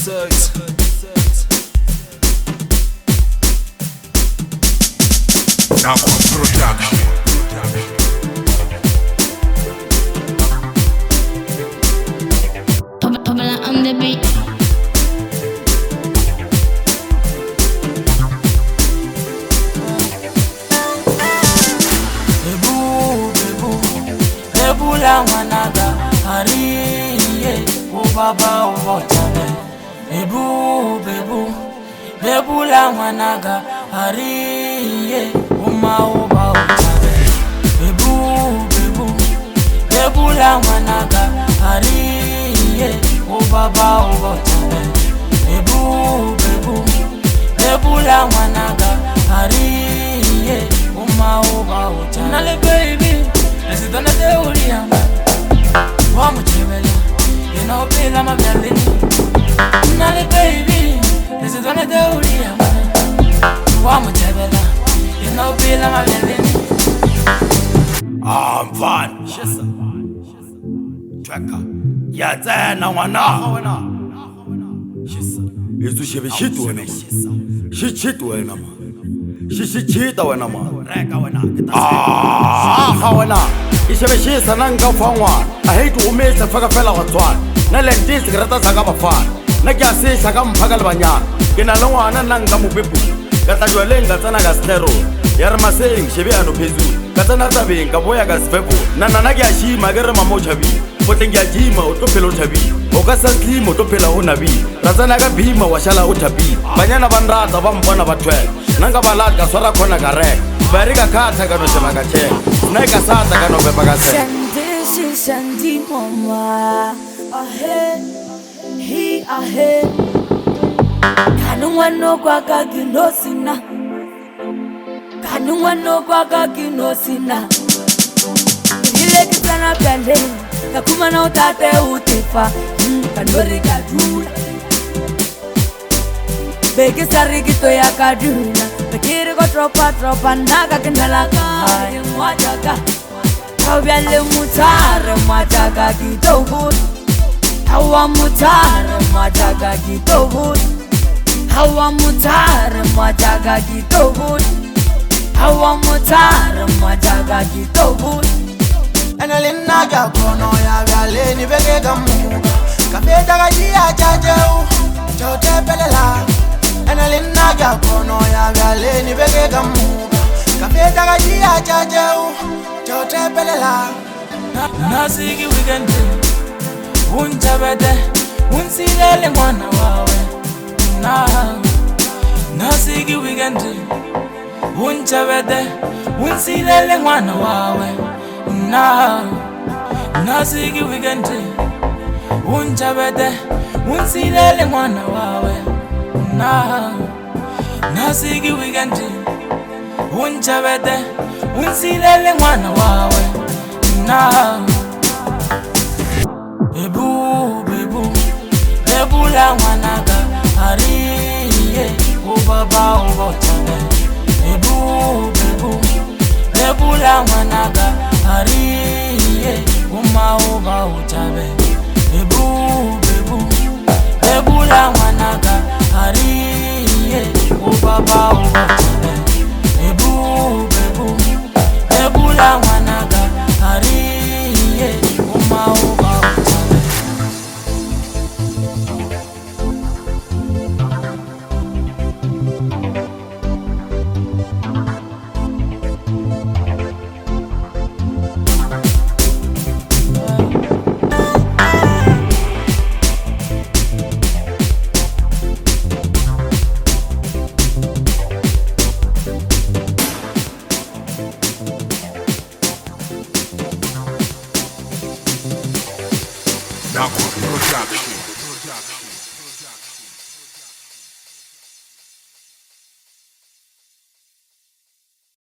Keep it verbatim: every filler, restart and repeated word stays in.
search. Now production. Pamela on the beat. Bebu, bebu, bebu la managa, hariye, o baba o bochane. Bebu, bebu, bebu la managa, hariye, o ma o ba o chane. Bebu, bebu, bebu la managa, hariye, o baba o bochane. Bebu, bebu, bebu la managa, hariye, o ma o ba o chane. Nale baby, esi dona de uriamba, wa muchebela, ino bila mabyalini. Nale baby, esi dona de uriamba, wa muchebela, ino bila mabyalini. Ah, mfana shisa tracker ya tsena ngwana shisa izu shebe shit wena shit shit wena ma shit shit shit wena ma reka wena ah ha wena ishebe shisa nanga fangwana I hate umesa faka fela watswana na lentisi grata zaka bafana na kyase shaka mphaka le banyana ke na le ngwana nanga mopepu ka tla jwa lenga tsana ka stero ya re maseng shebe ano phezu ka tsana tabeng ka boya ka sefepo na nana ke a shima ke re mamo chabi potleng ke a jima o tlo phela o chabi o ka sa slimo o tlo phela o nabi ra tsana ka bhima wa shala o thabi banyana ba nrata ba mpona ba twela nanga ba lat ka swara khona ka re ba re ka khatha ka no sheba ka che na ka sata ka no bepa ka se Shandishi shandi mama ahead he ahead kanungwano kwa ka ginosina kanungwano kwa ka ginosina ile kitana pende kakuma na utate utifa kanori kadula beke sarigito ya kaduna bekiri ko tropa tropa naga kendala kaya mwajaga Hawyale mutare mwajaga kitobut Hawa mutare mwajaga kitobut Hawa mutare mwajaga kitobut Hawa mutare mwajaga kitobut Enelina ya kono ya vyale ni bege gamu Kafeta kajia chacheu chote pelela Enelina ya kono ya vyale ni bege gamu Kafeta kajia chacheu chote pelela Nasiki weekend, unchabete, unsilele mwana wawe. Na, nasiki weekend, unchabete, unsilele mwana wawe. Na, nasiki weekend, unchabete, unsilele mwana wawe. Na, nasiki weekend, unchabete, unsilele mwana wawe. Na, bebu, bebu, bebu la managa, hariye, o baba o bochane. Bebu, bebu, bebu la managa, hariye, o ma o ba o chabe. Bebu, bebu, bebu la managa, hariye, o baba o bochane. Bebu, bebu, bebu la managa, hariye, o ma o ba o chabe. Now production.